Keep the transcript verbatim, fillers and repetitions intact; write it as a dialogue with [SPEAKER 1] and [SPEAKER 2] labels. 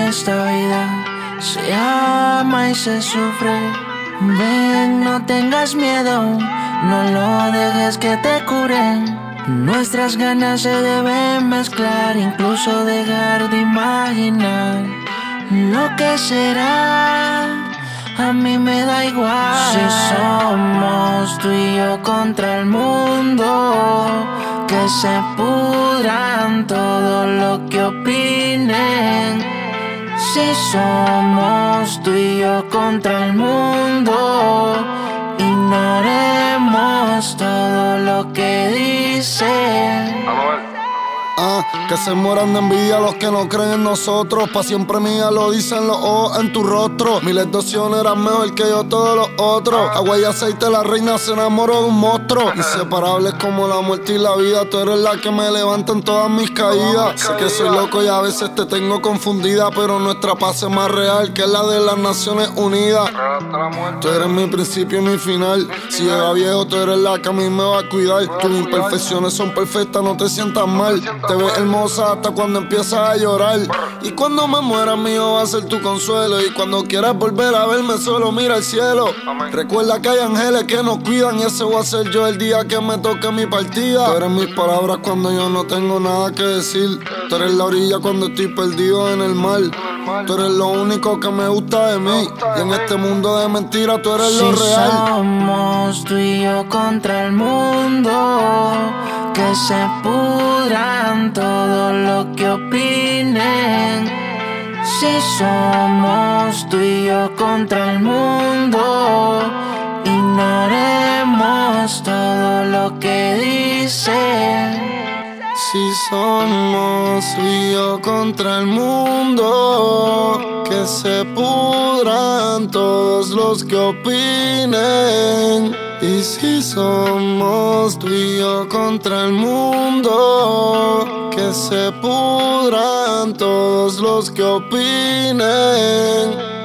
[SPEAKER 1] esta vida se ama y se sufre. Ven, no tengas miedo, no lo dejes que te cure. Nuestras ganas se deben mezclar, incluso dejar de imaginar lo que será. A mí me da igual si somos tú y yo contra el mundo. Que se pudran todo lo que opinen. Si somos tú y yo contra el mundo, ignoremos todo lo que dicen.
[SPEAKER 2] Ah, que se mueran de envidia los que no creen en nosotros. Pa' siempre mía lo dicen los ojos en tu rostro. Miles de opciones eran mejor que yo todos los otros. Agua y aceite, la reina se enamoró de un monstruo. Inseparables como la muerte y la vida. Tú eres la que me levanta en todas mis caídas. Sé que soy loco y a veces te tengo confundida, pero nuestra paz es más real que la de las Naciones Unidas. Tú eres mi principio y mi final. Si llega viejo, tú eres la que a mí me va a cuidar. Tus imperfecciones son perfectas, no te sientas mal. Te ves hermosa hasta cuando empiezas a llorar. Y cuando me muera mío va a ser tu consuelo. Y cuando quieras volver a verme solo mira al cielo. Recuerda que hay ángeles que nos cuidan, y ese voy a ser yo el día que me toque mi partida. Tú eres mis palabras cuando yo no tengo nada que decir. Tú eres la orilla cuando estoy perdido en el mar. Tú eres lo único que me gusta de mí. Y en este mundo de mentiras tú eres lo real.
[SPEAKER 1] Si somos tú y yo contra el mundo, que se pudran todo lo que opinen. Si somos tú y yo contra el mundo, ignoremos todo lo que dicen.
[SPEAKER 2] Si somos tú y yo contra el mundo, que se pudran todos los que opinen. Y si somos tú y yo contra el mundo, que se pudran todos los que opinen.